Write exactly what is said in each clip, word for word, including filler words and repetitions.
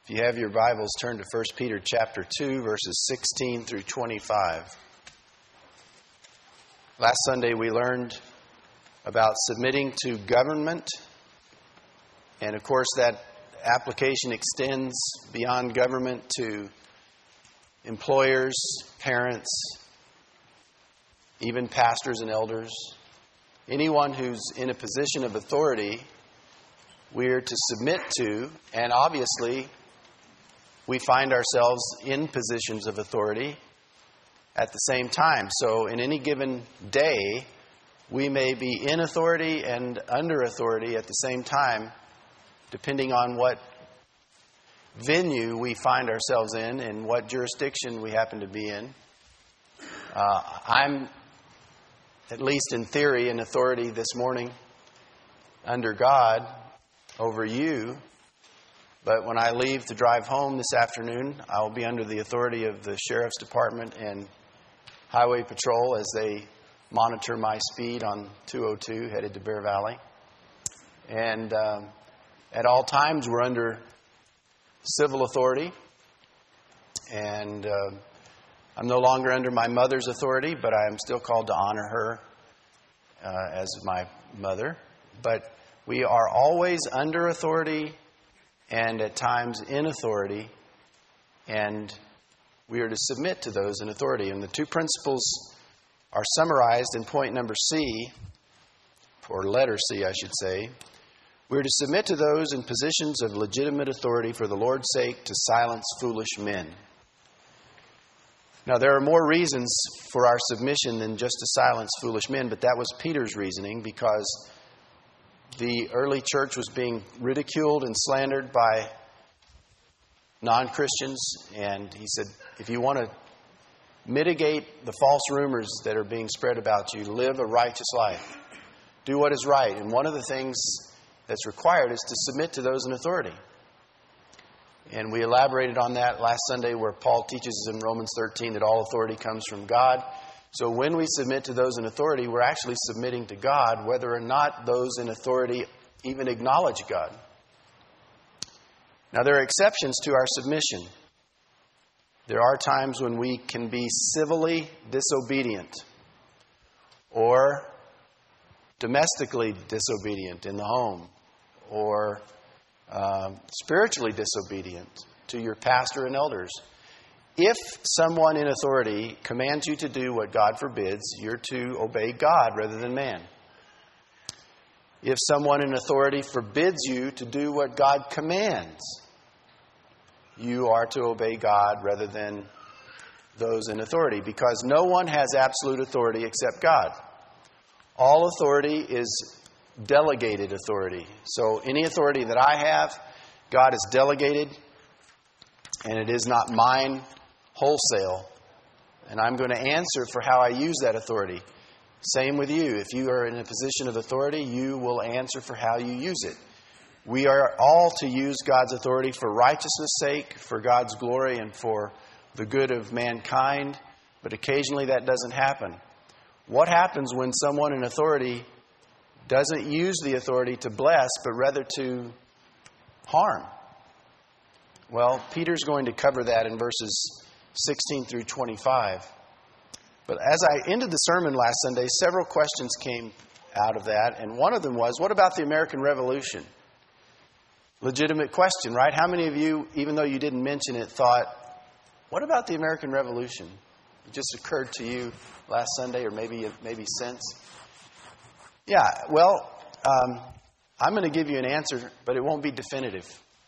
If you have your Bibles, turn to First Peter chapter two, verses sixteen through twenty-five. Last Sunday we learned about submitting to government, and of course that application extends beyond government to employers, parents, even pastors and elders. Anyone who's in a position of authority, we're to submit to, and obviously we find ourselves in positions of authority at the same time. So in any given day, we may be in authority and under authority at the same time, depending on what venue we find ourselves in and what jurisdiction we happen to be in. Uh, I'm, at least in theory, in authority this morning under God over you. But when I leave to drive home this afternoon, I will be under the authority of the Sheriff's Department and Highway Patrol as they monitor my speed on two oh two headed to Bear Valley. And um, at all times, we're under civil authority. And uh, I'm no longer under my mother's authority, but I am still called to honor her uh, as my mother. But we are always under authority and at times in authority, and we are to submit to those in authority. And the two principles are summarized in point number C, or letter C, I should say. We are to submit to those in positions of legitimate authority for the Lord's sake, to silence foolish men. Now, there are more reasons for our submission than just to silence foolish men, but that was Peter's reasoning, because the early church was being ridiculed and slandered by non-Christians. And he said, if you want to mitigate the false rumors that are being spread about you, live a righteous life. Do what is right. And one of the things that's required is to submit to those in authority. And we elaborated on that last Sunday, where Paul teaches in Romans thirteen that all authority comes from God. So when we submit to those in authority, we're actually submitting to God, whether or not those in authority even acknowledge God. Now, there are exceptions to our submission. There are times when we can be civilly disobedient or domestically disobedient in the home, or uh, spiritually disobedient to your pastor and elders. If someone in authority commands you to do what God forbids, you're to obey God rather than man. If someone in authority forbids you to do what God commands, you are to obey God rather than those in authority, because no one has absolute authority except God. All authority is delegated authority. So any authority that I have, God has delegated, and it is not mine wholesale, and I'm going to answer for how I use that authority. Same with you. If you are in a position of authority, you will answer for how you use it. We are all to use God's authority for righteousness' sake, for God's glory, and for the good of mankind, but occasionally that doesn't happen. What happens when someone in authority doesn't use the authority to bless, but rather to harm? Well, Peter's going to cover that in verses sixteen through twenty-five. But as I ended the sermon last Sunday, several questions came out of that. And one of them was, what about the American Revolution? Legitimate question, right? How many of you, even though you didn't mention it, thought, what about the American Revolution? It just occurred to you last Sunday, or maybe maybe since. Yeah, well, um, I'm going to give you an answer, but it won't be definitive,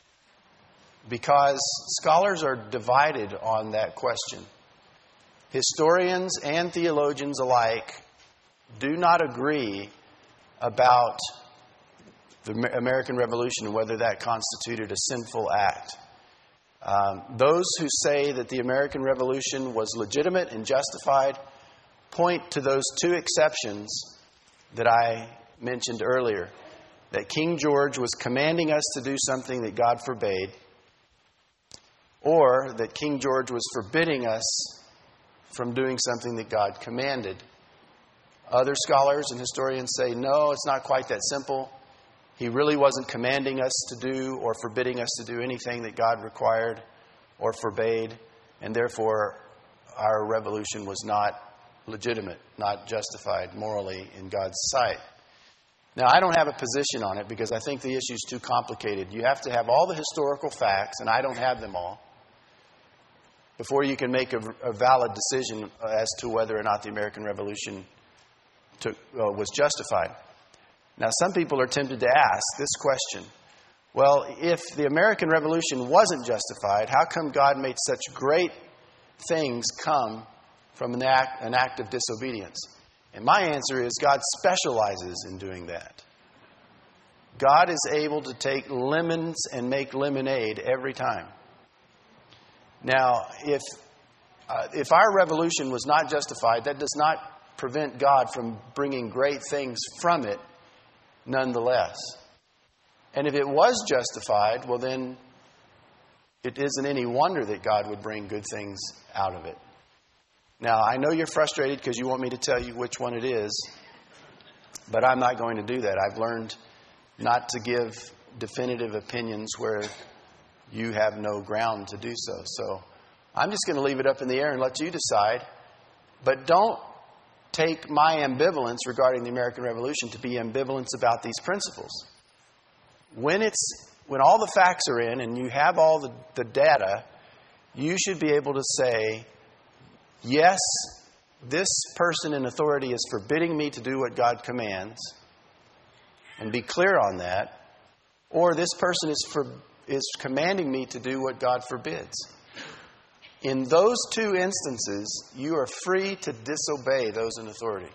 because scholars are divided on that question. Historians and theologians alike do not agree about the American Revolution and whether that constituted a sinful act. Um, those who say that the American Revolution was legitimate and justified point to those two exceptions that I mentioned earlier. That King George was commanding us to do something that God forbade, or that King George was forbidding us from doing something that God commanded. Other scholars and historians say, no, it's not quite that simple. He really wasn't commanding us to do or forbidding us to do anything that God required or forbade, and therefore our revolution was not legitimate, not justified morally in God's sight. Now, I don't have a position on it because I think the issue is too complicated. You have to have all the historical facts, and I don't have them all, before you can make a, a valid decision as to whether or not the American Revolution took, uh, was justified. Now, some people are tempted to ask this question. Well, if the American Revolution wasn't justified, how come God made such great things come from an act, an act of disobedience? And my answer is God specializes in doing that. God is able to take lemons and make lemonade every time. Now, if uh, if our revolution was not justified, that does not prevent God from bringing great things from it nonetheless. And if it was justified, well then, it isn't any wonder that God would bring good things out of it. Now, I know you're frustrated because you want me to tell you which one it is, but I'm not going to do that. I've learned not to give definitive opinions where you have no ground to do so. So I'm just going to leave it up in the air and let you decide. But don't take my ambivalence regarding the American Revolution to be ambivalence about these principles. When it's when all the facts are in and you have all the, the data, you should be able to say, yes, this person in authority is forbidding me to do what God commands, and be clear on that, or this person is for, is commanding me to do what God forbids. In those two instances, you are free to disobey those in authority.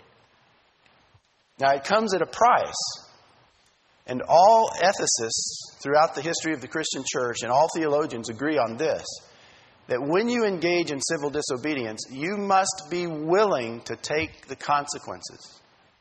Now, it comes at a price. And all ethicists throughout the history of the Christian church and all theologians agree on this, that when you engage in civil disobedience, you must be willing to take the consequences.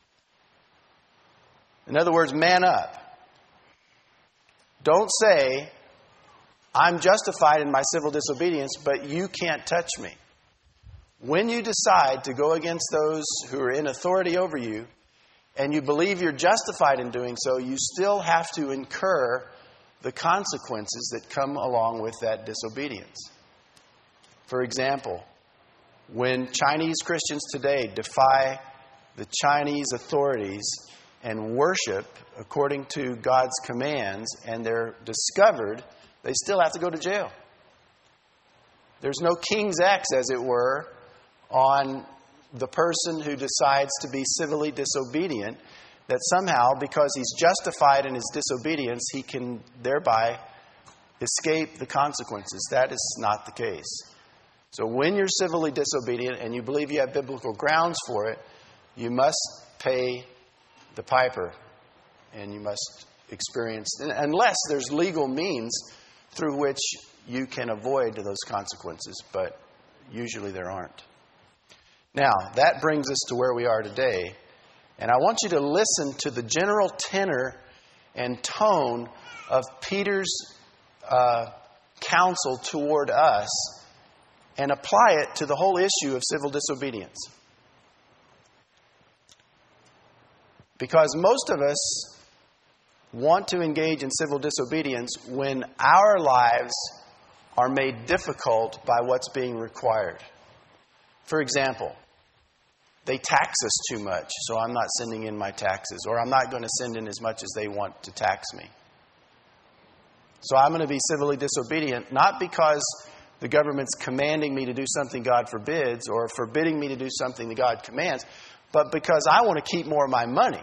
In other words, man up. Don't say, I'm justified in my civil disobedience, but you can't touch me. When you decide to go against those who are in authority over you, and you believe you're justified in doing so, you still have to incur the consequences that come along with that disobedience. For example, when Chinese Christians today defy the Chinese authorities and worship according to God's commands, and they're discovered, they still have to go to jail. There's no King's X, as it were, on the person who decides to be civilly disobedient, that somehow, because he's justified in his disobedience, he can thereby escape the consequences. That is not the case. So when you're civilly disobedient and you believe you have biblical grounds for it, you must pay the piper, and you must experience, unless there's legal means through which you can avoid those consequences, but usually there aren't. Now, that brings us to where we are today. And I want you to listen to the general tenor and tone of Peter's uh, counsel toward us and apply it to the whole issue of civil disobedience. Because most of us want to engage in civil disobedience when our lives are made difficult by what's being required. For example, they tax us too much, so I'm not sending in my taxes. Or I'm not going to send in as much as they want to tax me. So I'm going to be civilly disobedient, not because the government's commanding me to do something God forbids or forbidding me to do something that God commands, but because I want to keep more of my money.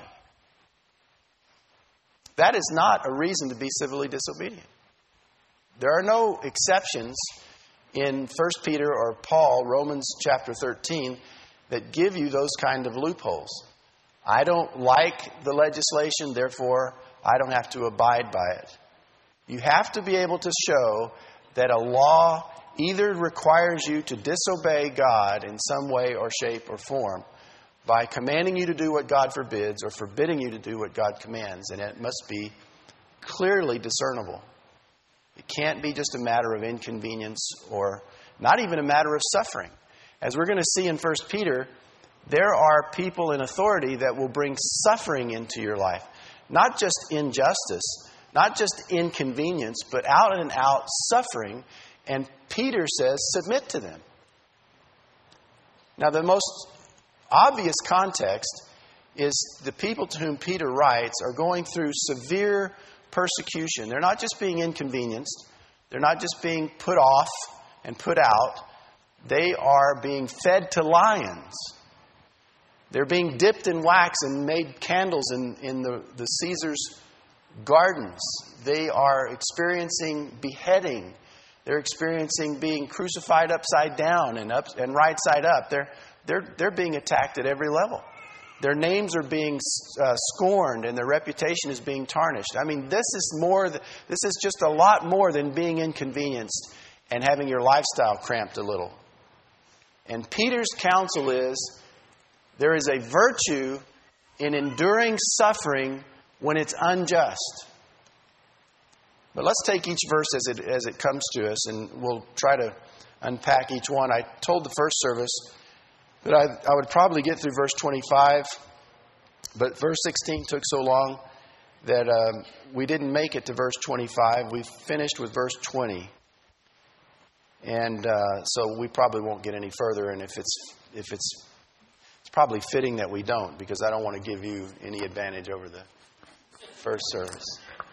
That is not a reason to be civilly disobedient. There are no exceptions in First Peter or Paul, Romans chapter thirteen, that give you those kind of loopholes. I don't like the legislation, therefore I don't have to abide by it. You have to be able to show that a law either requires you to disobey God in some way or shape or form by commanding you to do what God forbids or forbidding you to do what God commands, and it must be clearly discernible. It can't be just a matter of inconvenience or not even a matter of suffering. As we're going to see in First Peter, there are people in authority that will bring suffering into your life. not just injustice, not just inconvenience, but out and out suffering. And Peter says, submit to them. Now, the most obvious context is the people to whom Peter writes are going through severe persecution. They're not just being inconvenienced. They're not just being put off and put out. They are being fed to lions. They're being dipped in wax and made candles in, in the, the Caesar's gardens. They are experiencing beheading. They're experiencing being crucified upside down and up and right side up. They're they're they're being attacked at every level. Their names are being uh, scorned and their reputation is being tarnished. I mean, this is more. Th- this is just a lot more than being inconvenienced and having your lifestyle cramped a little. And Peter's counsel is there is a virtue in enduring suffering when it's unjust. But let's take each verse as it as it comes to us, and we'll try to unpack each one. I told the first service that I, I would probably get through verse twenty-five, but verse sixteen took so long that um, we didn't make it to verse twenty-five. We finished with verse twenty, and uh, so we probably won't get any further. And if it's if it's it's probably fitting that we don't, because I don't want to give you any advantage over the first service.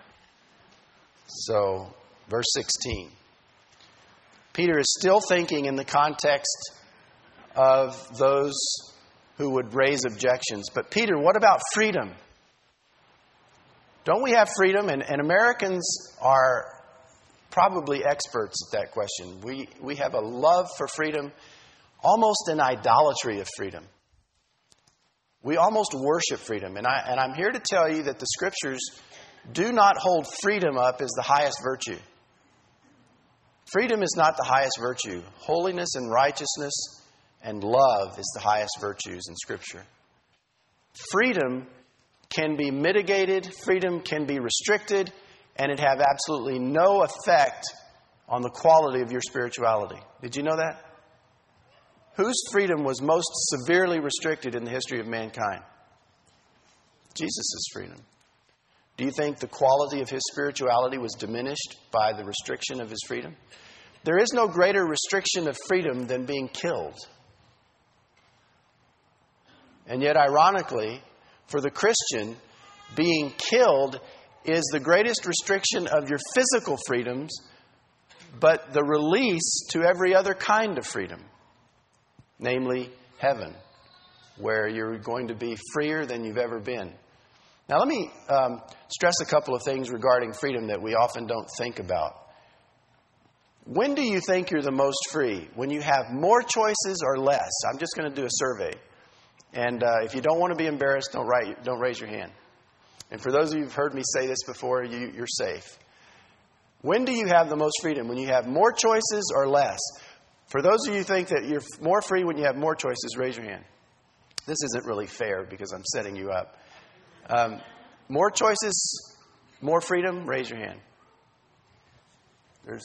So, verse sixteen. Peter is still thinking in the context of those who would raise objections. But Peter, what about freedom? Don't we have freedom? And, and Americans are probably experts at that question. We, we have a love for freedom, almost an idolatry of freedom. We almost worship freedom. And, I, and I'm here to tell you that the Scriptures do not hold freedom up as the highest virtue. Freedom is not the highest virtue. Holiness and righteousness and love is the highest virtues in Scripture. Freedom can be mitigated, freedom can be restricted, and it have absolutely no effect on the quality of your spirituality. Did you know that? Whose freedom was most severely restricted in the history of mankind? Jesus' freedom. Do you think the quality of his spirituality was diminished by the restriction of his freedom? There is no greater restriction of freedom than being killed. And yet, ironically, for the Christian, being killed is the greatest restriction of your physical freedoms, but the release to every other kind of freedom, namely heaven, where you're going to be freer than you've ever been. Now, let me um, stress a couple of things regarding freedom that we often don't think about. When do you think you're the most free? When you have more choices or less? I'm just going to do a survey. And uh, if you don't want to be embarrassed, don't, write, don't raise your hand. And for those of you who've heard me say this before, you, you're safe. When do you have the most freedom? When you have more choices or less? For those of you who think that you're more free when you have more choices, raise your hand. This isn't really fair because I'm setting you up. Um, more choices, more freedom, raise your hand. There's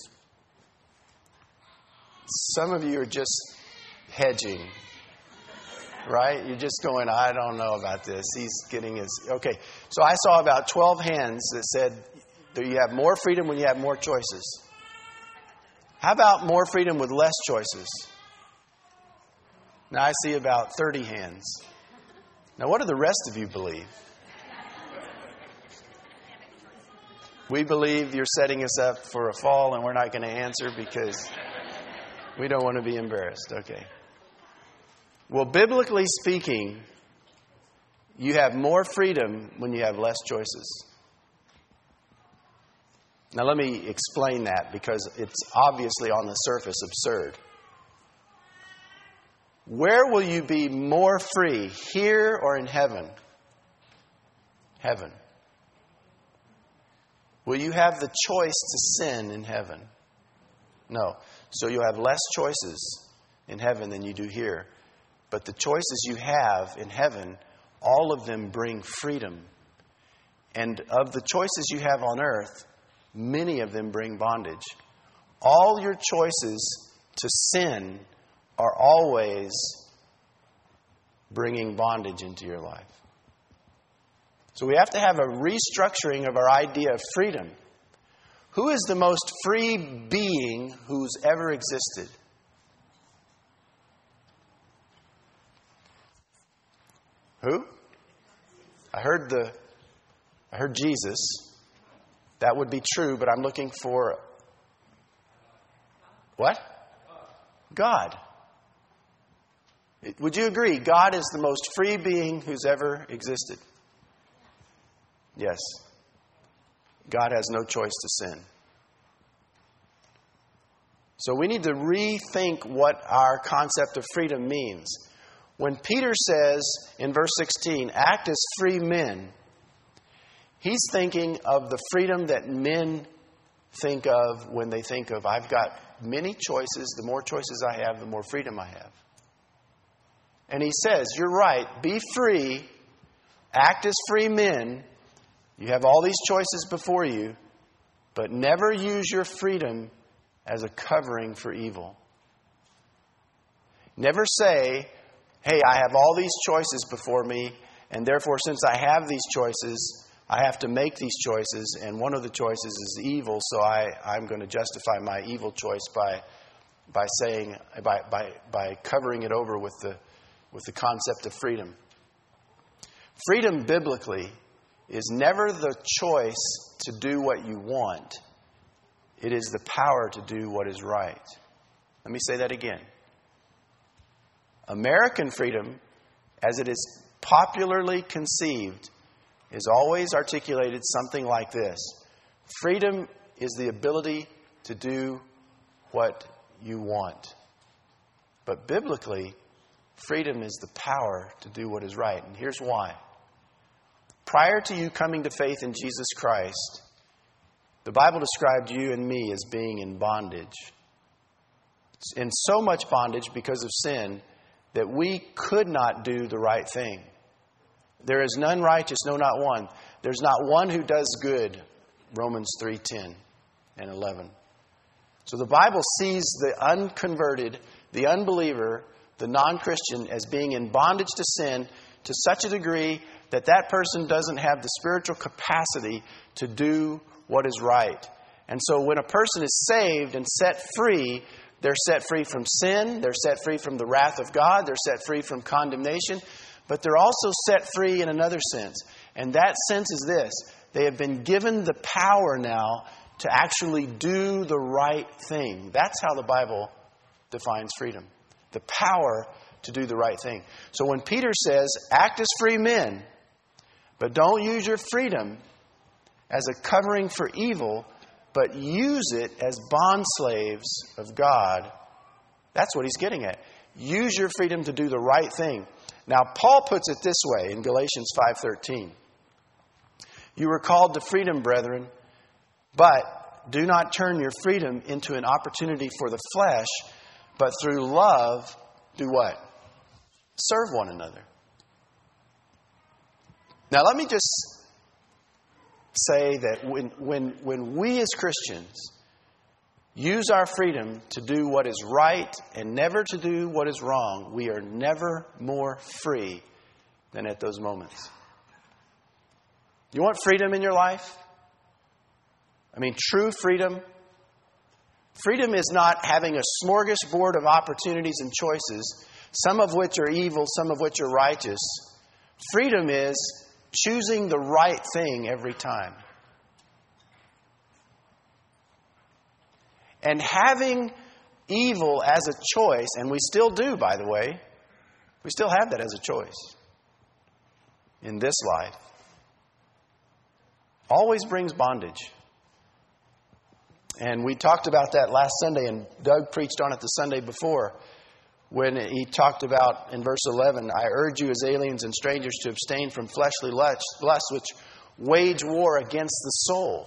some of you are just hedging, right? You're just going, I don't know about this. He's getting his... Okay, so I saw about twelve hands that said that you have more freedom when you have more choices. How about more freedom with less choices? Now I see about thirty hands. Now what do the rest of you believe? We believe you're setting us up for a fall and we're not going to answer because we don't want to be embarrassed. Okay. Well, biblically speaking, you have more freedom when you have less choices. Now, let me explain that because it's obviously on the surface absurd. Where will you be more free, here or in heaven? Heaven. Will you have the choice to sin in heaven? No. So you'll have less choices in heaven than you do here. But the choices you have in heaven, all of them bring freedom. And of the choices you have on earth, many of them bring bondage. All your choices to sin are always bringing bondage into your life. So we have to have a restructuring of our idea of freedom. Who is the most free being who's ever existed? Who? I heard the I heard Jesus. That would be true, but I'm looking for what? God. Would you agree? God is the most free being who's ever existed. Yes. God has no choice to sin. So we need to rethink what our concept of freedom means. When Peter says in verse sixteen, act as free men, he's thinking of the freedom that men think of when they think of, I've got many choices. The more choices I have, the more freedom I have. And he says, you're right, be free, act as free men. You have all these choices before you, but never use your freedom as a covering for evil. Never say, hey, I have all these choices before me, and therefore since I have these choices, I have to make these choices, and one of the choices is evil, so I, I'm going to justify my evil choice by by saying by by by covering it over with the with the concept of freedom. Freedom biblically is never the choice to do what you want. It is the power to do what is right. Let me say that again. American freedom, as it is popularly conceived, is always articulated something like this. Freedom is the ability to do what you want. But biblically, freedom is the power to do what is right. And here's why. Prior to you coming to faith in Jesus Christ, the Bible described you and me as being in bondage. In so much bondage because of sin that we could not do the right thing. There is none righteous, no, not one. There's not one who does good, Romans three ten and eleven. So the Bible sees the unconverted, the unbeliever, the non-Christian as being in bondage to sin to such a degree that that person doesn't have the spiritual capacity to do what is right. And so when a person is saved and set free, they're set free from sin, they're set free from the wrath of God, they're set free from condemnation, but they're also set free in another sense. And that sense is this: they have been given the power now to actually do the right thing. That's how the Bible defines freedom. The power to do the right thing. So when Peter says, act as free men, but don't use your freedom as a covering for evil, but use it as bondslaves of God, that's what he's getting at. Use your freedom to do the right thing. Now, Paul puts it this way in Galatians five thirteen. You were called to freedom, brethren, but do not turn your freedom into an opportunity for the flesh, but through love, do what? Serve one another. Now, let me just say that when, when, when we as Christians use our freedom to do what is right and never to do what is wrong, we are never more free than at those moments. You want freedom in your life? I mean, true freedom. Freedom is not having a smorgasbord of opportunities and choices, some of which are evil, some of which are righteous. Freedom is choosing the right thing every time. And having evil as a choice, and we still do, by the way, we still have that as a choice in this life, always brings bondage. And we talked about that last Sunday, and Doug preached on it the Sunday before when he talked about, in verse eleven, I urge you as aliens and strangers to abstain from fleshly lusts which wage war against the soul.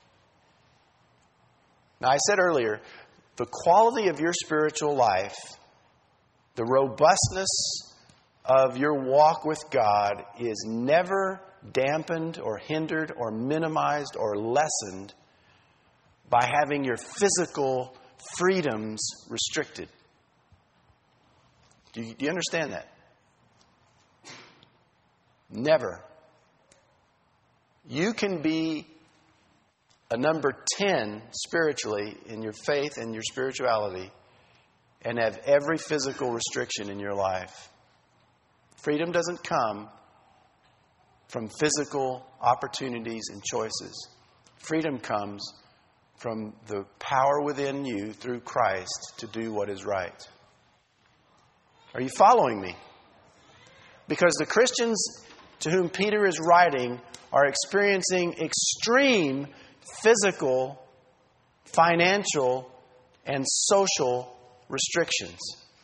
Now, I said earlier, the quality of your spiritual life, the robustness of your walk with God is never dampened or hindered or minimized or lessened by having your physical freedoms restricted. Do you, do you understand that? Never. You can be a number ten spiritually in your faith and your spirituality and have every physical restriction in your life. Freedom doesn't come from physical opportunities and choices. Freedom comes from the power within you through Christ to do what is right. Are you following me? Because the Christians to whom Peter is writing are experiencing extreme physical, financial, and social restrictions.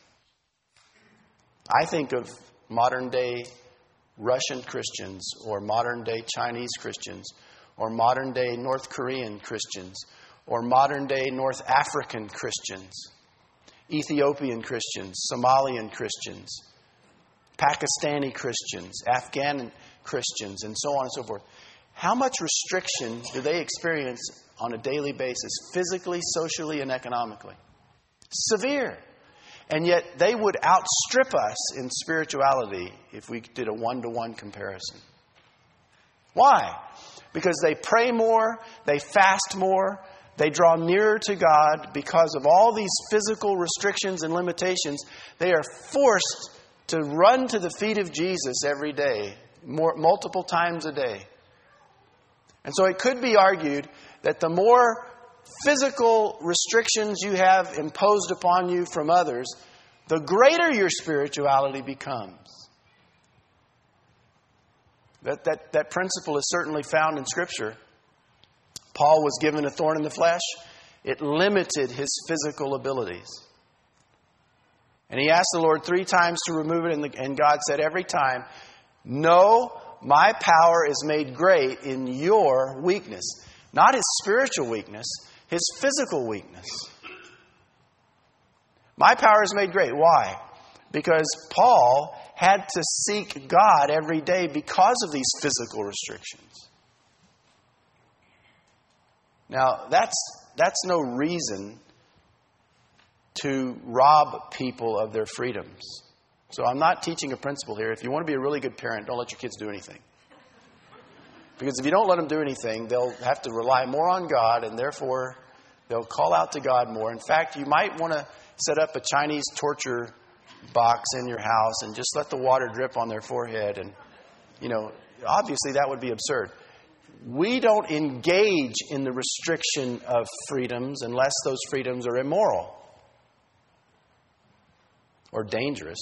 I think of modern day Russian Christians or modern day Chinese Christians or modern day North Korean Christians or modern day North African Christians, Ethiopian Christians, Somalian Christians, Pakistani Christians, Afghan Christians, and so on and so forth. How much restriction do they experience on a daily basis, physically, socially, and economically? Severe. And yet they would outstrip us in spirituality if we did a one-to-one comparison. Why? Because they pray more, they fast more, they draw nearer to God. Because of all these physical restrictions and limitations, they are forced to run to the feet of Jesus every day, more, multiple times a day. And so it could be argued that the more physical restrictions you have imposed upon you from others, the greater your spirituality becomes. That, that, that principle is certainly found in Scripture. Paul was given a thorn in the flesh. It limited his physical abilities. And he asked the Lord three times to remove it, and, the, and God said every time, "No, my power is made great in your weakness." Not his spiritual weakness, his physical weakness. My power is made great. Why? Because Paul had to seek God every day because of these physical restrictions. Now, that's that's no reason to rob people of their freedoms. So I'm not teaching a principle here. If you want to be a really good parent, don't let your kids do anything. Because if you don't let them do anything, they'll have to rely more on God, and therefore they'll call out to God more. In fact, you might want to set up a Chinese torture box in your house and just let the water drip on their forehead. And, you know, obviously that would be absurd. We don't engage in the restriction of freedoms unless those freedoms are immoral or dangerous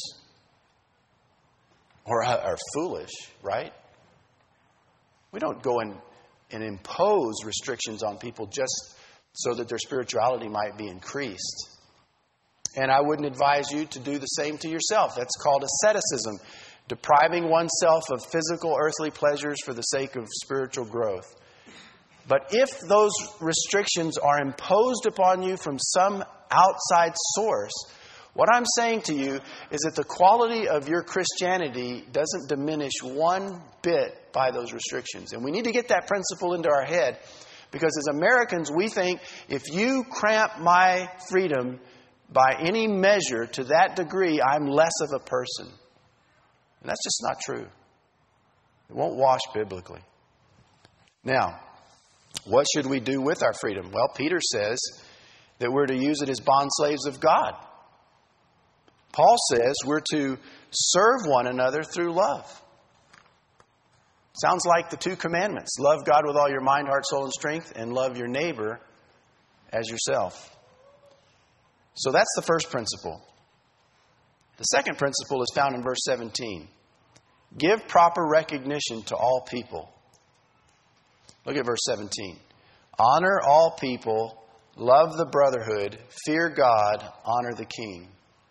or are foolish, right? We don't go and, and impose restrictions on people just so that their spirituality might be increased. And I wouldn't advise you to do the same to yourself. That's called asceticism, depriving oneself of physical, earthly pleasures for the sake of spiritual growth. But if those restrictions are imposed upon you from some outside source, what I'm saying to you is that the quality of your Christianity doesn't diminish one bit by those restrictions. And we need to get that principle into our head, because as Americans, we think if you cramp my freedom by any measure to that degree, I'm less of a person. And that's just not true. It won't wash biblically. Now, what should we do with our freedom? Well, Peter says that we're to use it as bondslaves of God. Paul says we're to serve one another through love. Sounds like the two commandments. Love God with all your mind, heart, soul, and strength, and love your neighbor as yourself. So that's the first principle. The second principle is found in verse seventeen. Give proper recognition to all people. Look at verse seventeen. Honor all people, love the brotherhood, fear God, honor the king.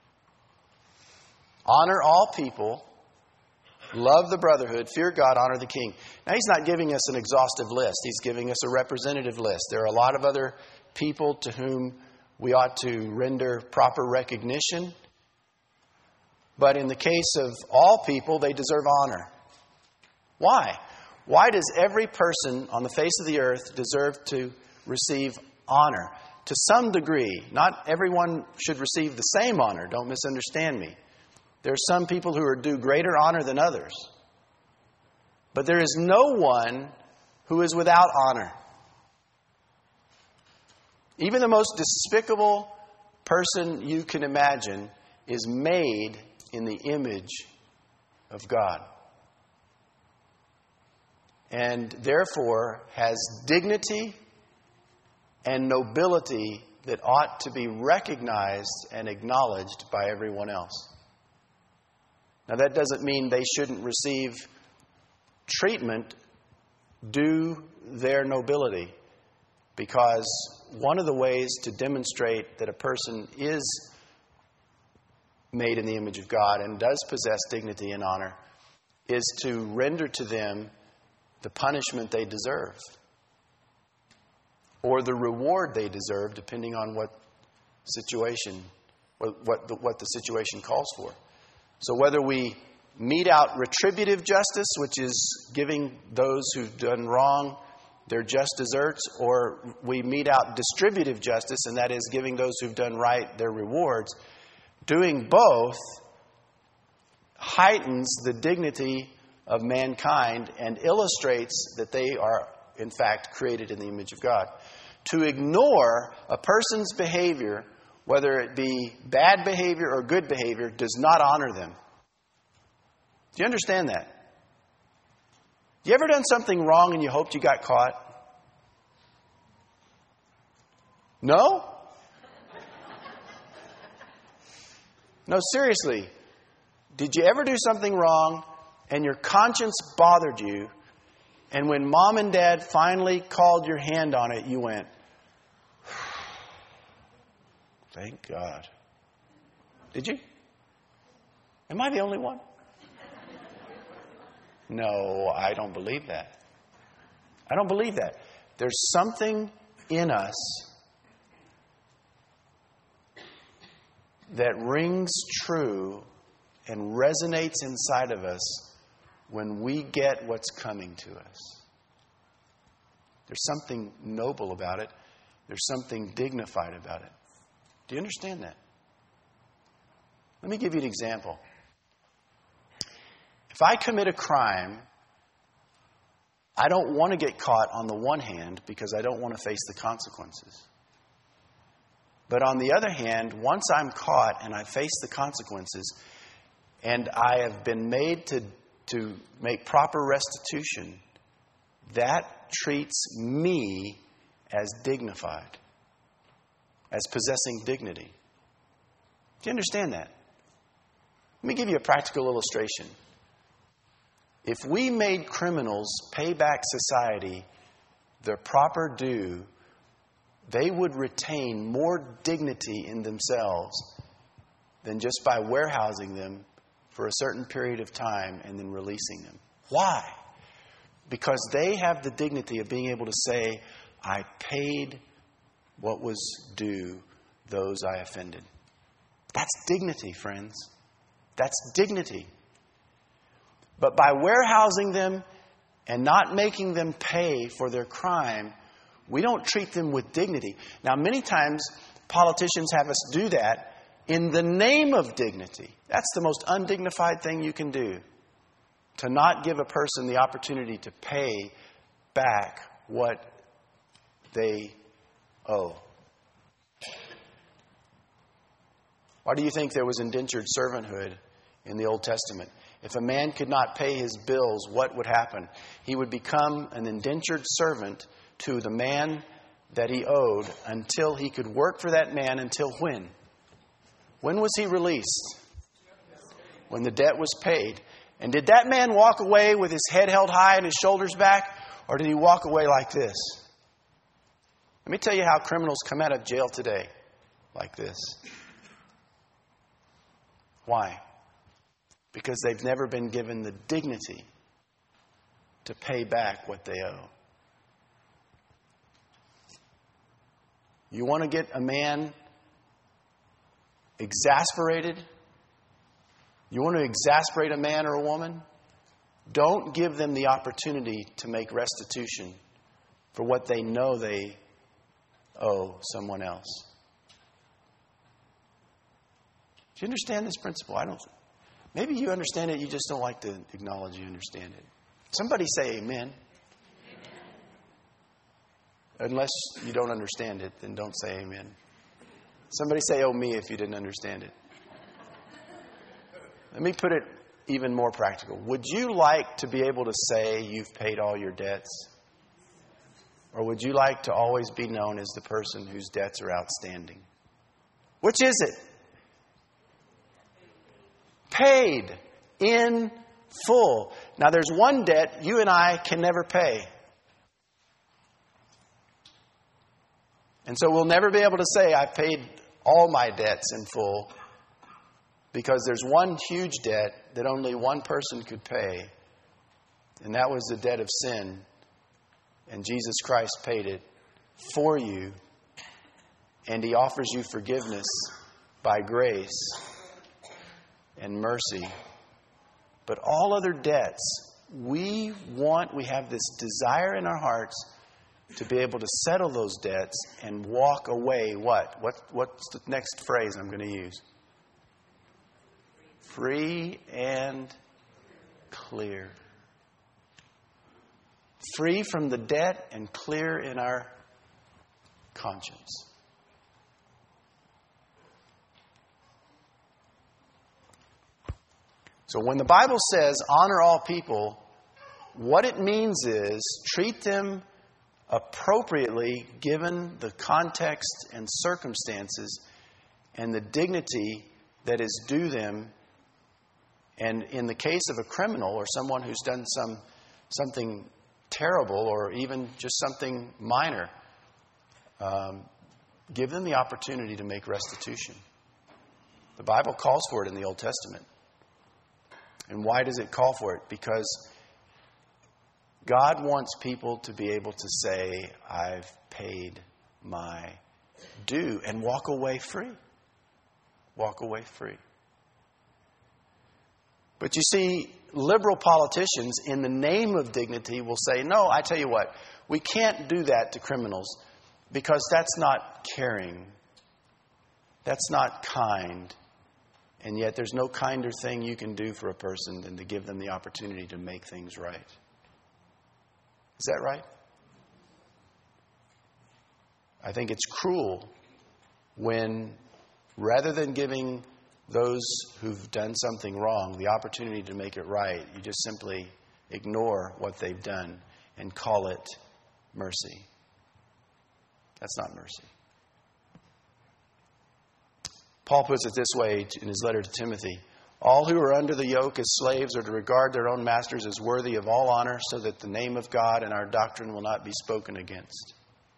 Honor all people, love the brotherhood, fear God, honor the king. Now, he's not giving us an exhaustive list. He's giving us a representative list. There are a lot of other people to whom we ought to render proper recognition. But in the case of all people, they deserve honor. Why? Why does every person on the face of the earth deserve to receive honor? To some degree. Not everyone should receive the same honor. Don't misunderstand me. There are some people who are due greater honor than others. But there is no one who is without honor. Even the most despicable person you can imagine is made in the image of God. And therefore has dignity and nobility that ought to be recognized and acknowledged by everyone else. Now, that doesn't mean they shouldn't receive treatment due their nobility, because one of the ways to demonstrate that a person is made in the image of God and does possess dignity and honor is to render to them the punishment they deserve, or the reward they deserve, depending on what situation, what, what, the, what the situation calls for. So whether we mete out retributive justice, which is giving those who've done wrong their just deserts, or we mete out distributive justice, and that is giving those who've done right their rewards, doing both heightens the dignity of mankind and illustrates that they are, in fact, created in the image of God. To ignore a person's behavior, whether it be bad behavior or good behavior, does not honor them. Do you understand that? You ever done something wrong and you hoped you got caught? No? No, seriously. Did you ever do something wrong and your conscience bothered you, and when mom and dad finally called your hand on it, you went, thank God. Did you? Am I the only one? No, I don't believe that. I don't believe that. There's something in us that rings true and resonates inside of us when we get what's coming to us. There's something noble about it. There's something dignified about it. Do you understand that? Let me give you an example. If I commit a crime, I don't want to get caught on the one hand because I don't want to face the consequences. But on the other hand, once I'm caught and I face the consequences and I have been made to, to make proper restitution, that treats me as dignified, as possessing dignity. Do you understand that? Let me give you a practical illustration. If we made criminals pay back society their proper due, they would retain more dignity in themselves than just by warehousing them for a certain period of time and then releasing them. Why? Because they have the dignity of being able to say, I paid what was due those I offended. That's dignity, friends. That's dignity. But by warehousing them and not making them pay for their crime, we don't treat them with dignity. Now, many times politicians have us do that in the name of dignity. That's the most undignified thing you can do, to not give a person the opportunity to pay back what they owe. Why do you think there was indentured servanthood in the Old Testament? If a man could not pay his bills, what would happen? He would become an indentured servant to the man that he owed until he could work for that man until when? When was he released? When the debt was paid. And did that man walk away with his head held high and his shoulders back? Or did he walk away like this? Let me tell you how criminals come out of jail today. Like this. Why? Because they've never been given the dignity to pay back what they owe. You want to get a man exasperated? You want to exasperate a man or a woman? Don't give them the opportunity to make restitution for what they know they owe someone else. Do you understand this principle? I don't. Maybe you understand it, you just don't like to acknowledge you understand it. Somebody say amen. Amen. Unless you don't understand it, then don't say amen. Somebody say, oh, me, if you didn't understand it. Let me put it even more practical. Would you like to be able to say you've paid all your debts? Or would you like to always be known as the person whose debts are outstanding? Which is it? Paid in full. Now, there's one debt you and I can never pay. And so we'll never be able to say, I've paid all my debts in full, because there's one huge debt that only one person could pay, and that was the debt of sin. And Jesus Christ paid it for you, and He offers you forgiveness by grace and mercy. But all other debts, we want, we have this desire in our hearts to be able to settle those debts and walk away. What? What? What's the next phrase I'm going to use? Free and clear. Free from the debt and clear in our conscience. So when the Bible says honor all people, what it means is treat them appropriately given the context and circumstances and the dignity that is due them. And in the case of a criminal or someone who's done some something terrible or even just something minor, um, give them the opportunity to make restitution. The Bible calls for it in the Old Testament. And why does it call for it? Because God wants people to be able to say, I've paid my due, and walk away free. Walk away free. But you see, liberal politicians, in the name of dignity, will say, no, I tell you what, we can't do that to criminals because that's not caring. That's not kind. And yet there's no kinder thing you can do for a person than to give them the opportunity to make things right. Is that right? I think it's cruel when, rather than giving those who've done something wrong the opportunity to make it right, you just simply ignore what they've done and call it mercy. That's not mercy. Paul puts it this way in his letter to Timothy. All who are under the yoke as slaves are to regard their own masters as worthy of all honor, so that the name of God and our doctrine will not be spoken against.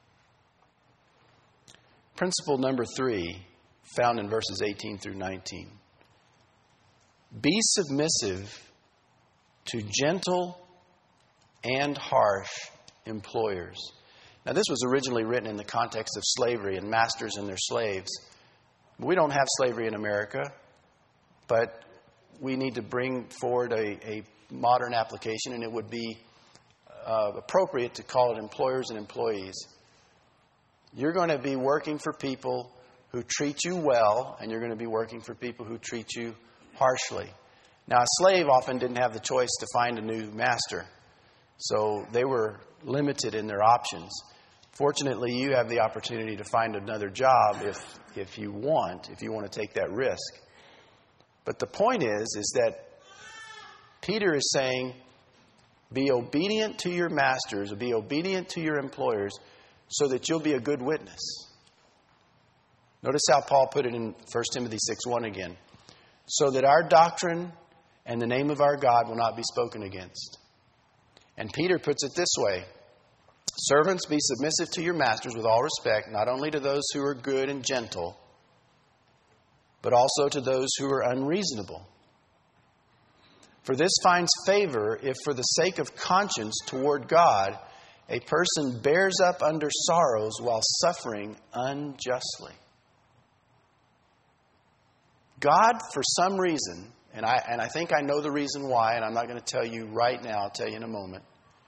Principle number three, found in verses eighteen through nineteen. Be submissive to gentle and harsh employers. Now, this was originally written in the context of slavery and masters and their slaves. We don't have slavery in America, but we need to bring forward a, a modern application, and it would be uh, appropriate to call it employers and employees. You're going to be working for people who treat you well, and you're going to be working for people who treat you harshly. Now, a slave often didn't have the choice to find a new master, so they were limited in their options. Fortunately, you have the opportunity to find another job if if you want, if you want to take that risk. But the point is, is that Peter is saying, be obedient to your masters, be obedient to your employers, so that you'll be a good witness. Notice how Paul put it in First Timothy six one again. So that our doctrine and the name of our God will not be spoken against. And Peter puts it this way. Servants, be submissive to your masters with all respect, not only to those who are good and gentle, but also to those who are unreasonable. For this finds favor if, for the sake of conscience toward God, a person bears up under sorrows while suffering unjustly. God, for some reason, and I, and I think I know the reason why, and I'm not going to tell you right now, I'll tell you in a moment,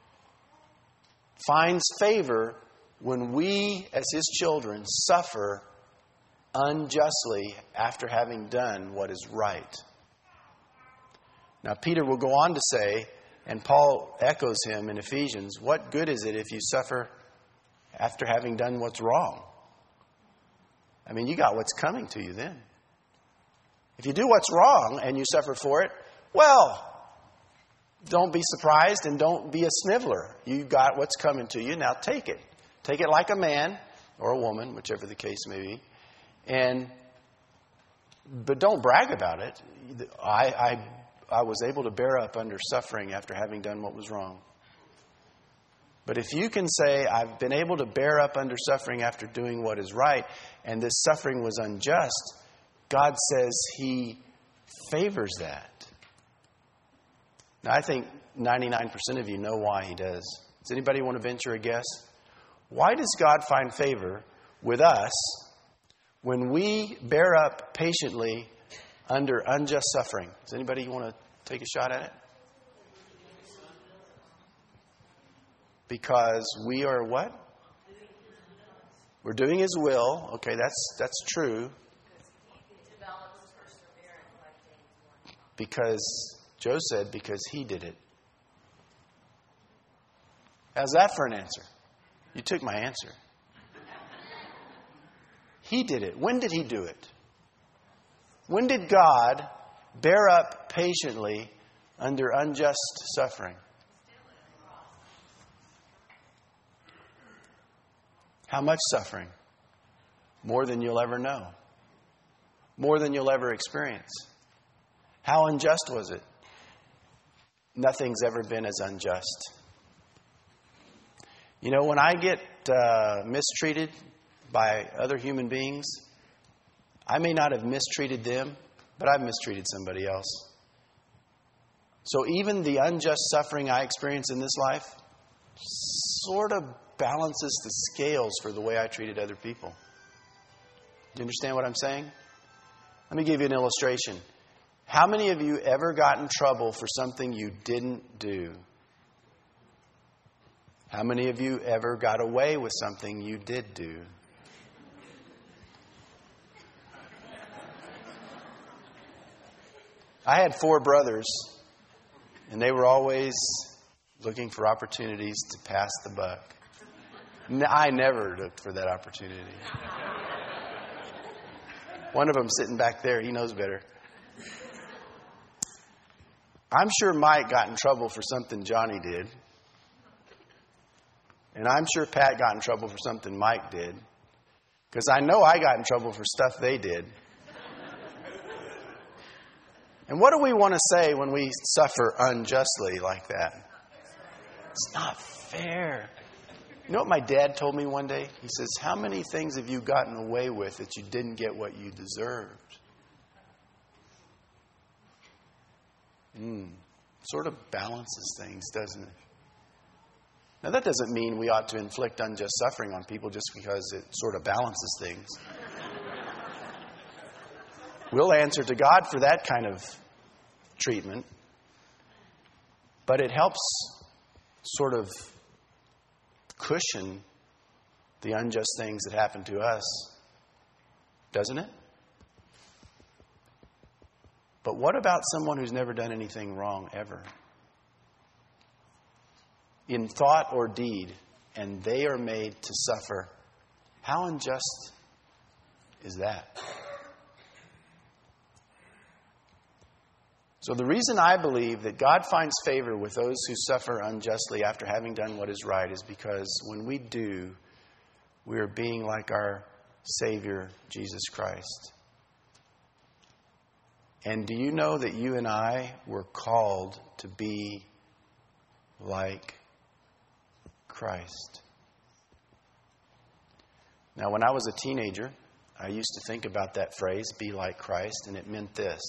finds favor when we, as His children, suffer unjustly after having done what is right. Now, Peter will go on to say, and Paul echoes him in Ephesians, what good is it if you suffer after having done what's wrong. I mean, you got what's coming to you then. If you do what's wrong and you suffer for it, well, don't be surprised and don't be a sniveler. You got what's coming to you. Now take it. Take it like a man or a woman, whichever the case may be. And but don't brag about it. I, I I was able to bear up under suffering after having done what was wrong. But if you can say, I've been able to bear up under suffering after doing what is right, and this suffering was unjust, God says He favors that. Now, I think ninety-nine percent of you know why He does. Does anybody want to venture a guess? Why does God find favor with us when we bear up patiently under unjust suffering? Does anybody want to take a shot at it? Because we are what? We're doing His will. Okay, that's that's true. Because Joe said, because He did it. How's that for an answer? You took my answer. He did it. When did He do it? When did God bear up patiently under unjust suffering? How much suffering? More than you'll ever know. More than you'll ever experience. How unjust was it? Nothing's ever been as unjust. You know, when I get uh, mistreated by other human beings, I may not have mistreated them, but I've mistreated somebody else. So even the unjust suffering I experience in this life sort of balances the scales for the way I treated other people. Do you understand what I'm saying? Let me give you an illustration. How many of you ever got in trouble for something you didn't do? How many of you ever got away with something you did do? I had four brothers, and they were always looking for opportunities to pass the buck. I never looked for that opportunity. One of them sitting back there, he knows better. I'm sure Mike got in trouble for something Johnny did. And I'm sure Pat got in trouble for something Mike did. Because I know I got in trouble for stuff they did. And what do we want to say when we suffer unjustly like that? It's not fair. You know what my dad told me one day? He says, how many things have you gotten away with that you didn't get what you deserved? Mm, sort of balances things, doesn't it? Now, that doesn't mean we ought to inflict unjust suffering on people just because it sort of balances things. We'll answer to God for that kind of treatment. But it helps sort of cushion the unjust things that happen to us, doesn't it? But what about someone who's never done anything wrong ever? In thought or deed, and they are made to suffer. How unjust is that? So the reason I believe that God finds favor with those who suffer unjustly after having done what is right is because when we do, we are being like our Savior, Jesus Christ. And do you know that you and I were called to be like Christ? Now, when I was a teenager, I used to think about that phrase, be like Christ, and it meant this.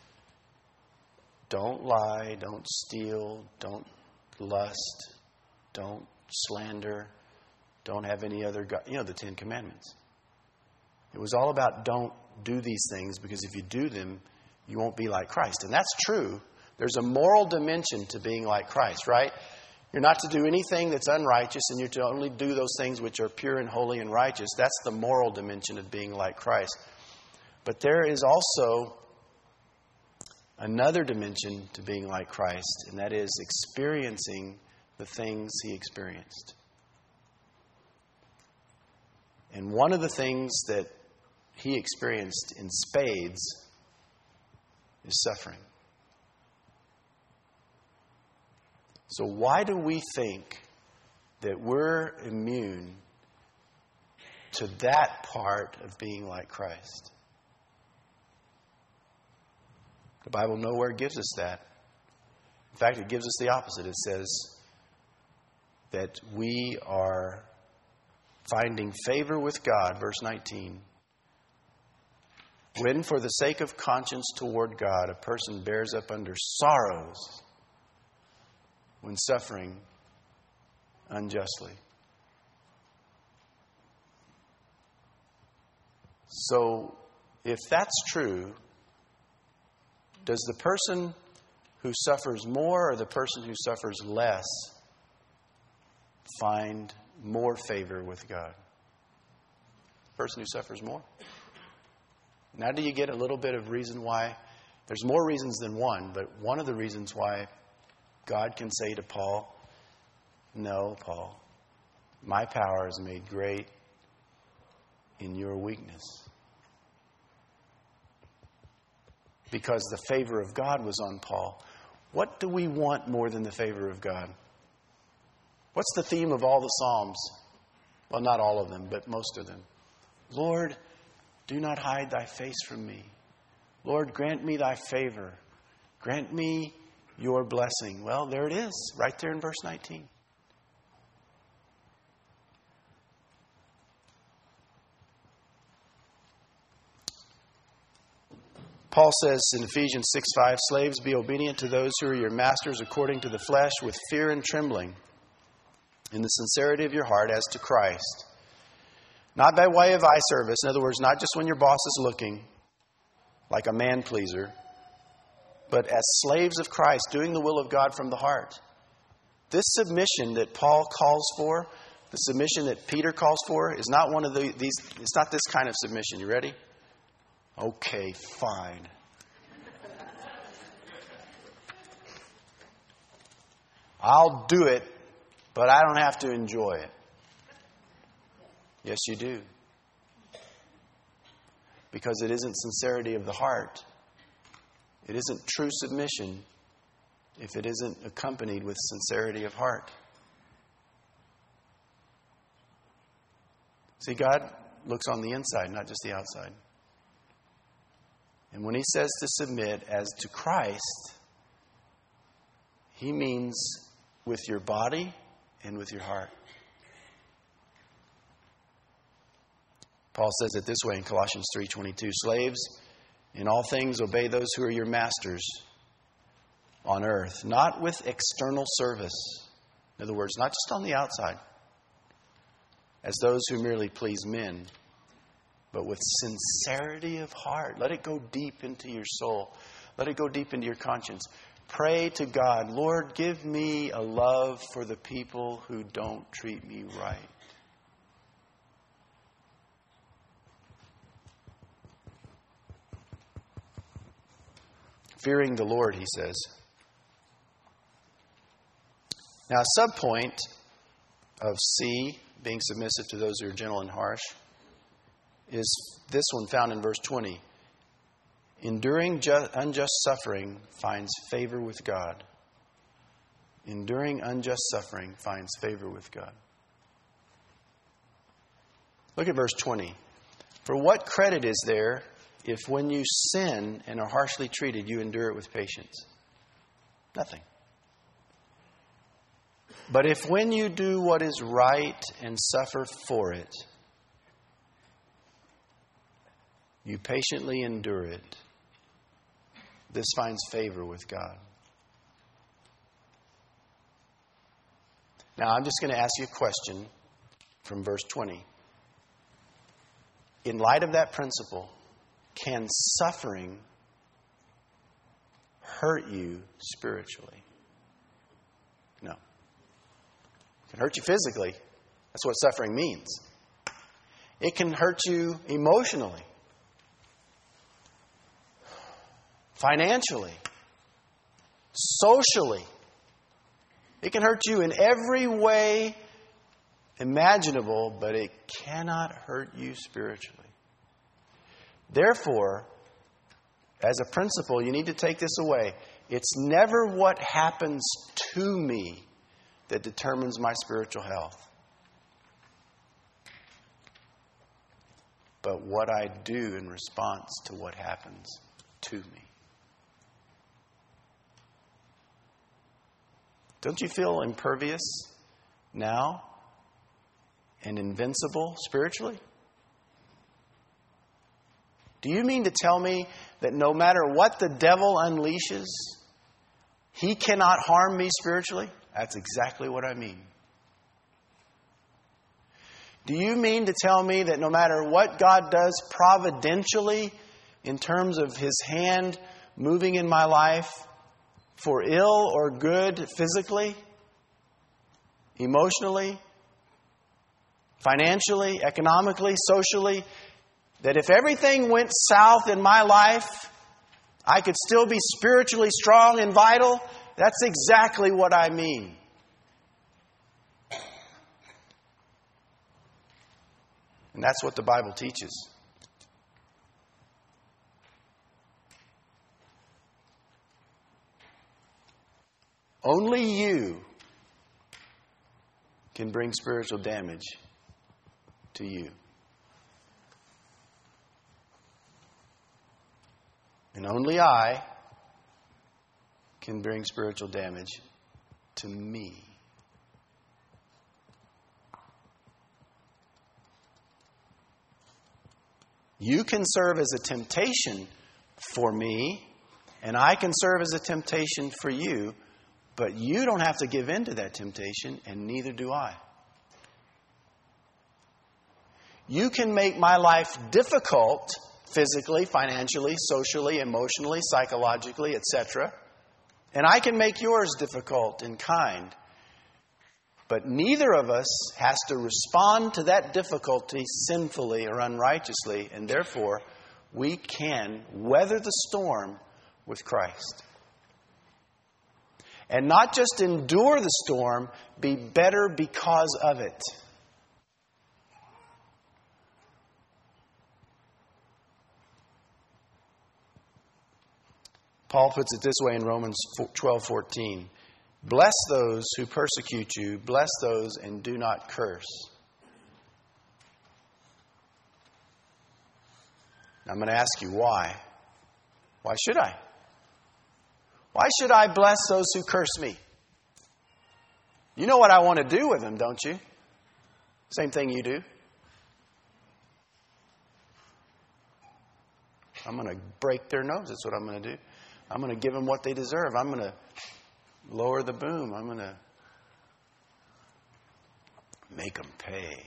Don't lie, don't steal, don't lust, don't slander, don't have any other God. You know, the Ten Commandments. It was all about don't do these things because if you do them, you won't be like Christ. And that's true. There's a moral dimension to being like Christ, right? You're not to do anything that's unrighteous, and you're to only do those things which are pure and holy and righteous. That's the moral dimension of being like Christ. But there is also another dimension to being like Christ, and that is experiencing the things He experienced. And one of the things that he experienced in spades is suffering. So why do we think that we're immune to that part of being like Christ? The Bible nowhere gives us that. In fact, it gives us the opposite. It says that we are finding favor with God, verse nineteen, when for the sake of conscience toward God, a person bears up under sorrows when suffering unjustly. So, if that's true, does the person who suffers more or the person who suffers less find more favor with God? The person who suffers more. Now do you get a little bit of reason why? There's more reasons than one, but one of the reasons why God can say to Paul, no, Paul, my power is made great in your weakness. Because the favor of God was on Paul. What do we want more than the favor of God? What's the theme of all the Psalms? Well, not all of them, but most of them. Lord, do not hide thy face from me. Lord, grant me thy favor. Grant me your blessing. Well, there it is, right there in verse nineteen. Paul says in Ephesians six five, slaves, be obedient to those who are your masters according to the flesh, with fear and trembling, in the sincerity of your heart as to Christ. Not by way of eye service. In other words, not just when your boss is looking like a man pleaser, but as slaves of Christ, doing the will of God from the heart. This submission that Paul calls for, the submission that Peter calls for, is not one of the, these, it's not this kind of submission. You ready? Okay, fine. I'll do it, but I don't have to enjoy it. Yes, you do. Because it isn't sincerity of the heart. It isn't true submission if it isn't accompanied with sincerity of heart. See, God looks on the inside, not just the outside. And when he says to submit as to Christ, he means with your body and with your heart. Paul says it this way in Colossians three twenty-two. Slaves, in all things obey those who are your masters on earth, not with external service. In other words, not just on the outside, as those who merely please men, but with sincerity of heart. Let it go deep into your soul. Let it go deep into your conscience. Pray to God, Lord, give me a love for the people who don't treat me right. Fearing the Lord, he says. Now, a subpoint of C, being submissive to those who are gentle and harsh, is this one found in verse twenty. Enduring ju- unjust suffering finds favor with God. Enduring unjust suffering finds favor with God. Look at verse twenty. For what credit is there if when you sin and are harshly treated, you endure it with patience? Nothing. But if when you do what is right and suffer for it, you patiently endure it, this finds favor with God. Now, I'm just going to ask you a question from verse twenty. In light of that principle, can suffering hurt you spiritually? No. It can hurt you physically. That's what suffering means. It can hurt you emotionally, financially, socially. It can hurt you in every way imaginable, but it cannot hurt you spiritually. Therefore, as a principle, you need to take this away. It's never what happens to me that determines my spiritual health, but what I do in response to what happens to me. Don't you feel impervious now and invincible spiritually? Do you mean to tell me that no matter what the devil unleashes, he cannot harm me spiritually? That's exactly what I mean. Do you mean to tell me that no matter what God does providentially in terms of His hand moving in my life, for ill or good physically, emotionally, financially, economically, socially, that if everything went south in my life, I could still be spiritually strong and vital? That's exactly what I mean. And that's what the Bible teaches. Only you can bring spiritual damage to you. And only I can bring spiritual damage to me. You can serve as a temptation for me, and I can serve as a temptation for you, but you don't have to give in to that temptation, and neither do I. You can make my life difficult physically, financially, socially, emotionally, psychologically, et cetera. And I can make yours difficult and kind. But neither of us has to respond to that difficulty sinfully or unrighteously, and therefore we can weather the storm with Christ. And not just endure the storm, be better because of it. Paul puts it this way in Romans twelve fourteen. Bless those who persecute you. Bless those and do not curse. Now I'm going to ask you why. Why should I? Why should I bless those who curse me? You know what I want to do with them, don't you? Same thing you do. I'm going to break their nose. That's what I'm going to do. I'm going to give them what they deserve. I'm going to lower the boom. I'm going to make them pay.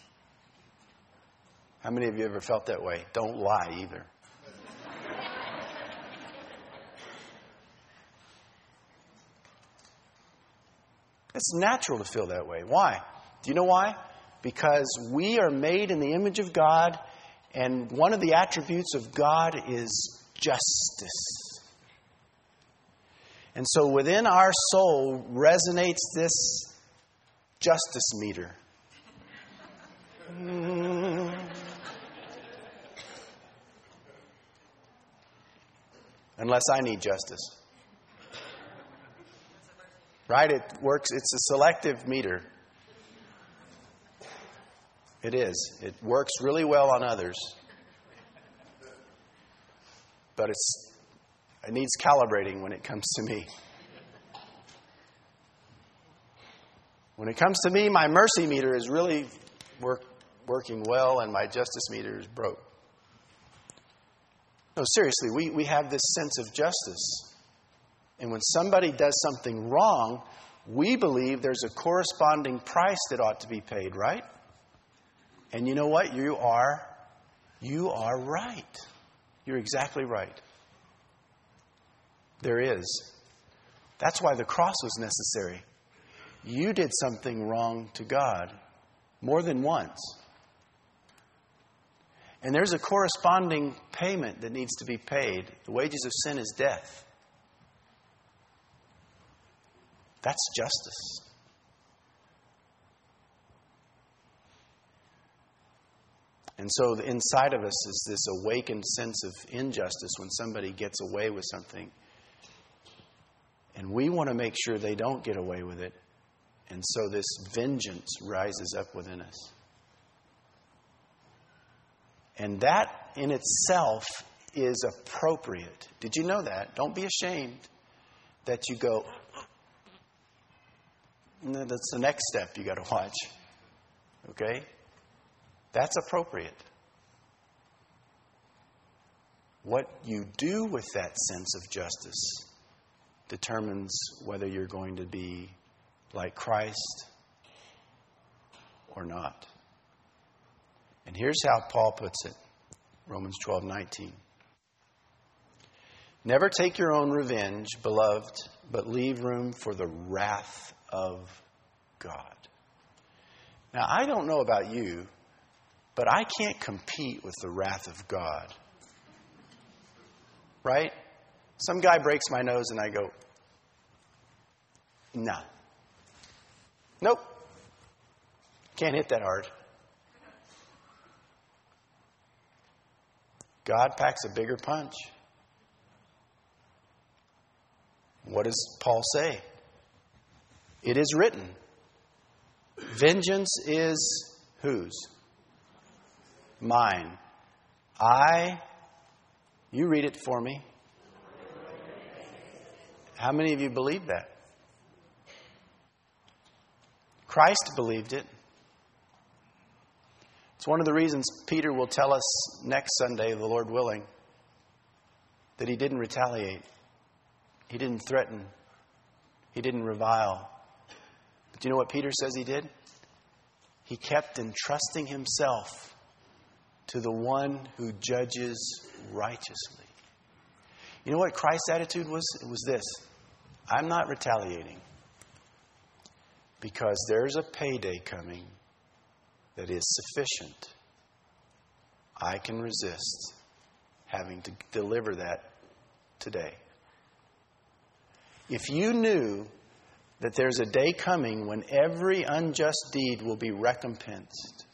How many of you ever felt that way? Don't lie either. It's natural to feel that way. Why? Do you know why? Because we are made in the image of God, and one of the attributes of God is justice. And so within our soul resonates this justice meter. Unless I need justice. Right? It works. It's a selective meter. It is. It works really well on others. But it's it needs calibrating when it comes to me. When it comes to me, my mercy meter is really work, working well, and my justice meter is broke. No, seriously, we, we have this sense of justice. And when somebody does something wrong, we believe there's a corresponding price that ought to be paid, right? And you know what? You are, you are right. You're exactly right. There is. That's why the cross was necessary. You did something wrong to God more than once. And there's a corresponding payment that needs to be paid. The wages of sin is death. That's justice. And so inside of us is this awakened sense of injustice when somebody gets away with something. And we want to make sure they don't get away with it. And so this vengeance rises up within us. And that in itself is appropriate. Did you know that? Don't be ashamed that you go, no, that's the next step you got to watch. Okay? That's appropriate. What you do with that sense of justice determines whether you're going to be like Christ or not. And here's how Paul puts it. Romans twelve nineteen. Never take your own revenge, beloved, but leave room for the wrath of God. Now, I don't know about you, but I can't compete with the wrath of God. Right? Some guy breaks my nose and I go, nah. Nope. Can't hit that hard. God packs a bigger punch. What does Paul say? It is written. Vengeance is whose? Mine. I, you read it for me. How many of you believe that? Christ believed it. It's one of the reasons Peter will tell us next Sunday, the Lord willing, that he didn't retaliate. He didn't threaten. He didn't revile. But do you know what Peter says he did? He kept entrusting himself to the one who judges righteously. You know what Christ's attitude was? It was this. I'm not retaliating because there's a payday coming that is sufficient. I can resist having to deliver that today. If you knew that there's a day coming when every unjust deed will be recompensed,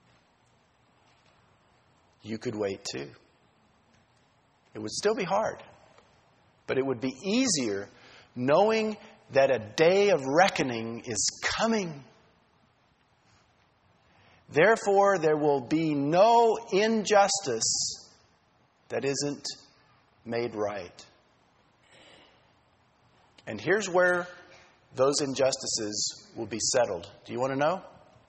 you could wait too. It would still be hard, but it would be easier knowing that a day of reckoning is coming. Therefore, there will be no injustice that isn't made right. And here's where those injustices will be settled. Do you want to know?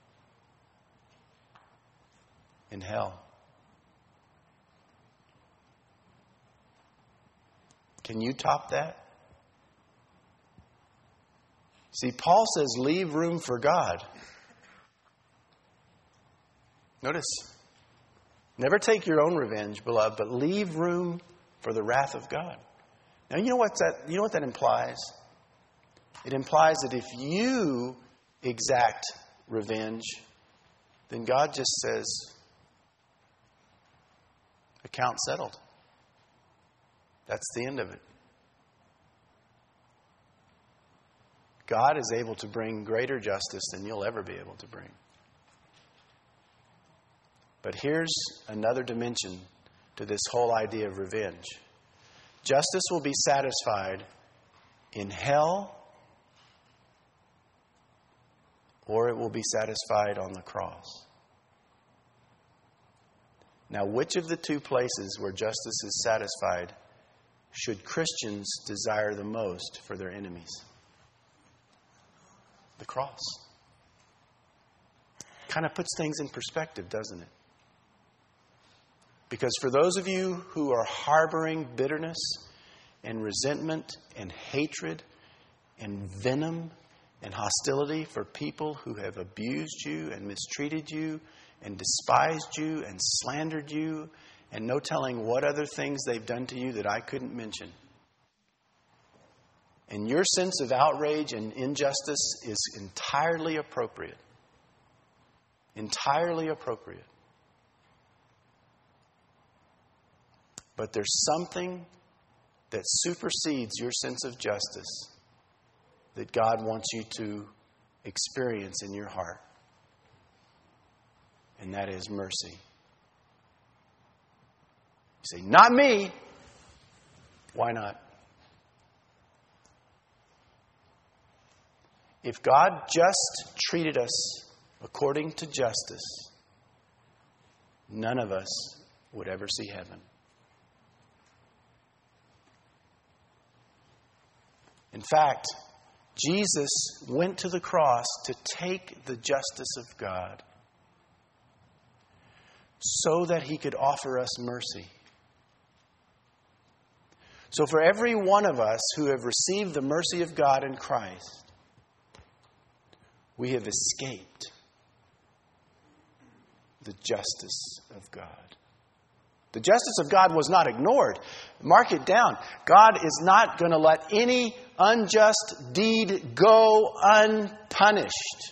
In hell. Can you top that? See, Paul says, leave room for God. Notice, never take your own revenge, beloved, but leave room for the wrath of God. Now, you know what that, you know what that implies? It implies that if you exact revenge, then God just says, account settled. That's the end of it. God is able to bring greater justice than you'll ever be able to bring. But here's another dimension to this whole idea of revenge. Justice will be satisfied in hell, or it will be satisfied on the cross. Now, which of the two places where justice is satisfied should Christians desire the most for their enemies? The cross. Kind of puts things in perspective, doesn't it? Because for those of you who are harboring bitterness and resentment and hatred and venom and hostility for people who have abused you and mistreated you and despised you and slandered you and no telling what other things they've done to you that I couldn't mention. And your sense of outrage and injustice is entirely appropriate. Entirely appropriate. But there's something that supersedes your sense of justice that God wants you to experience in your heart. And that is mercy. You say, not me. Why not? If God just treated us according to justice, none of us would ever see heaven. In fact, Jesus went to the cross to take the justice of God so that He could offer us mercy. So for every one of us who have received the mercy of God in Christ, we have escaped the justice of God. The justice of God was not ignored. Mark it down. God is not going to let any unjust deed go unpunished.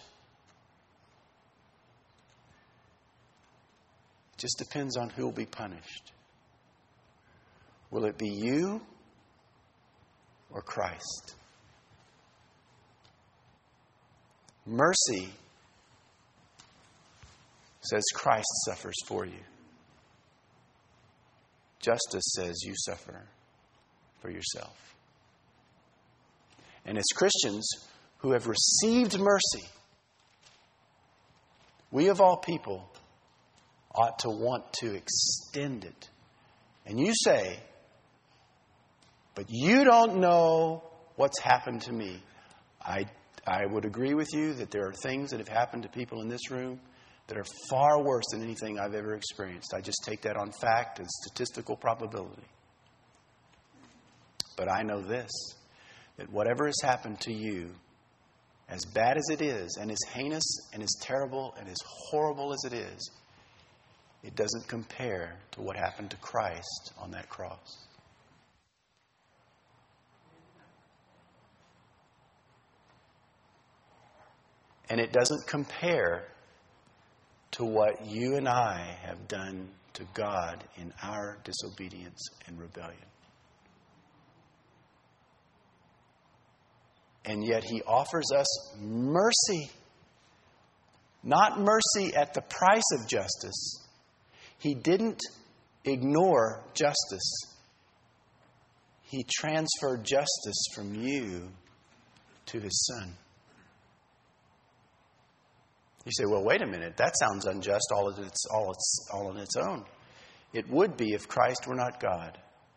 It just depends on who will be punished. Will it be you or Christ? Mercy says Christ suffers for you. Justice says you suffer for yourself. And as Christians who have received mercy, we of all people ought to want to extend it. And you say, but you don't know what's happened to me. I, I would agree with you that there are things that have happened to people in this room that are far worse than anything I've ever experienced. I just take that on fact and statistical probability. But I know this, that whatever has happened to you, as bad as it is, and as heinous and as terrible and as horrible as it is, it doesn't compare to what happened to Christ on that cross. And it doesn't compare to what you and I have done to God in our disobedience and rebellion. And yet He offers us mercy. Not mercy at the price of justice. He didn't ignore justice. He transferred justice from you to His Son. You say, well, wait a minute. That sounds unjust all, of its, all, its, all on its own. It would be if Christ were not God.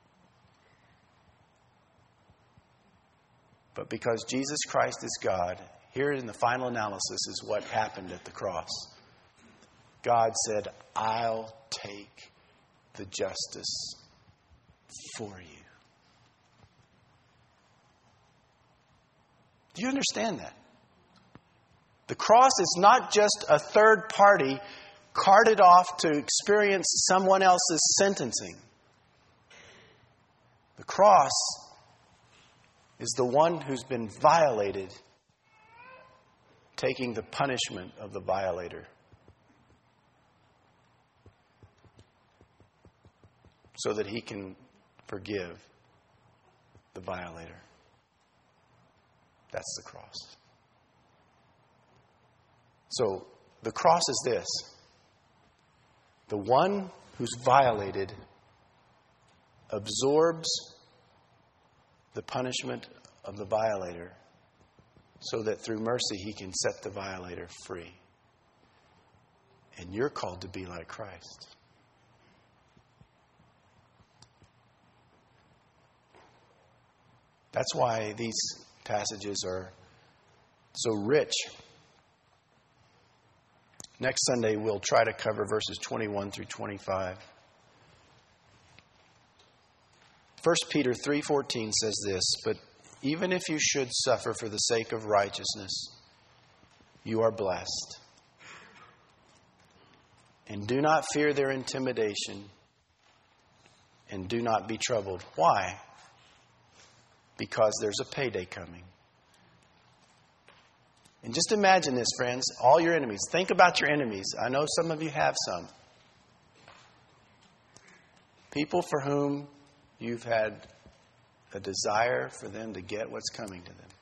But because Jesus Christ is God, here in the final analysis is what happened at the cross. God said, I'll take the justice for you. Do you understand that? The cross is not just a third party carted off to experience someone else's sentencing. The cross is the one who's been violated taking the punishment of the violator. So that He can forgive the violator. That's the cross. So, the cross is this. The one who's violated absorbs the punishment of the violator so that through mercy He can set the violator free. And you're called to be like Christ. That's why these passages are so rich. Next Sunday, we'll try to cover verses twenty-one through twenty-five. First Peter three fourteen says this, but even if you should suffer for the sake of righteousness, you are blessed. And do not fear their intimidation, and do not be troubled. Why? Because there's a payday coming. And just imagine this, friends, all your enemies. Think about your enemies. I know some of you have some. People for whom you've had a desire for them to get what's coming to them.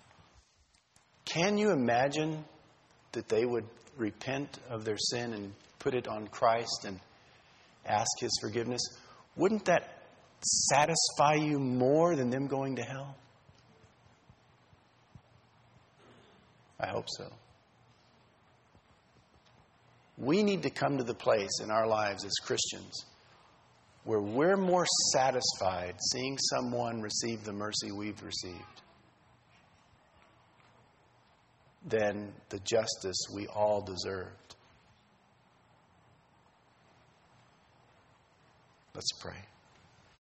Can you imagine that they would repent of their sin and put it on Christ and ask His forgiveness, wouldn't that satisfy you more than them going to hell? I hope so. We need to come to the place in our lives as Christians where we're more satisfied seeing someone receive the mercy we've received than the justice we all deserved. Let's pray.